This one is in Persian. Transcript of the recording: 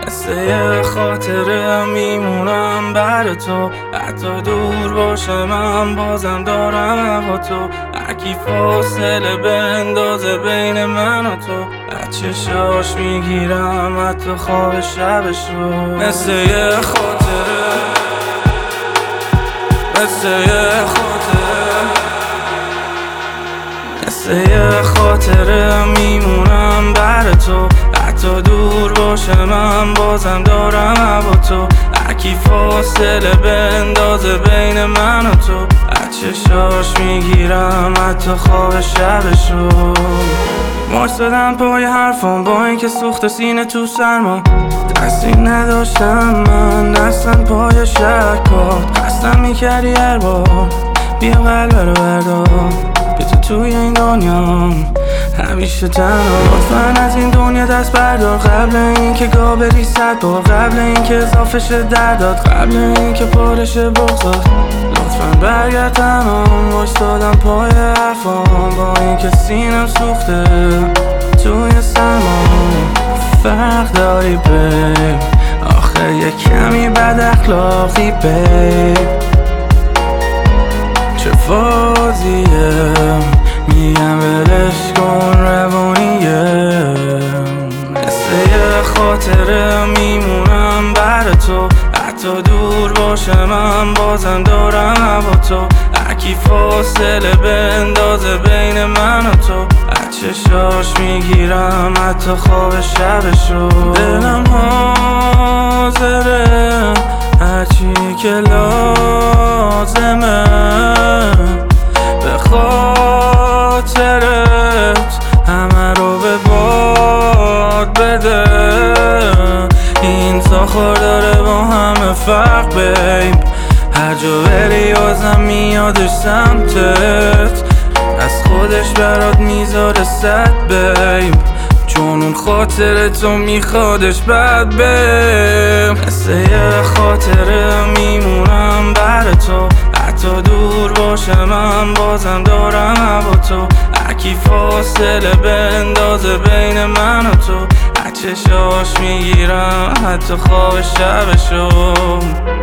مثل یه خاطره میمونم بر تو، حتی دور باشه من بازم دارم هوا تو. هرکی فاصله بندازه بین من و تو، از چشاش میگیرم حتی خواب شبشو. مثل یه خاطره، مثل یه خاطره، مثل یه خاطره میمونم بر تو، حتی دور باشه من بازم دارم هوا تو. هرکی فاصله بندازه بین من و تو، از چشاش میگیرم حتی خواب شبشو. ماش زدم پای حرفام با اینکه سوخت سینه تو سرما، دستی نداشتم من دستم پای شکات. خستم میکردی هر بار بیا قلب رو بردار، بیا تو توی این دنیا همیشه تنها. لطفاً از این دنیا دست بردار قبل اینکه گا بری 100 بار، قبل اینکه اضافه شه درداد، قبل اینکه پارشه بغضات. لطفاً برگرد تمام، وایستادم پای حرفام با اینکه سینم سوخته توی سرما. فرق داری بیب، آخه یه کمی بد اخلاقی بیب. چه فازیه میگم ولش کن روانیه. مثل یه خاطره میمونم بر تو، حتی دور باشه من بازم دارم هوا تو. هرکی فاصله بندازه بین من و تو، از چشاش میگیرم حتی خواب شبشو. دلم حاضره هرچی که لازمه به خاطرت همه رو به باد بده. این ساخار داره با همه فرق بیب، هر جا بری آزم میادش سمتت، از خودش برات میذاره 100 بیب، چون اون خاطره تو میخوادش بد بیب. مثل یه خاطره میمونم بر تو، حتی دور باشه من بازم دارم هوا تو. هرکی فاصله بندازه بین من و تو، از چشاش میگیرم حتی خواب شبشو.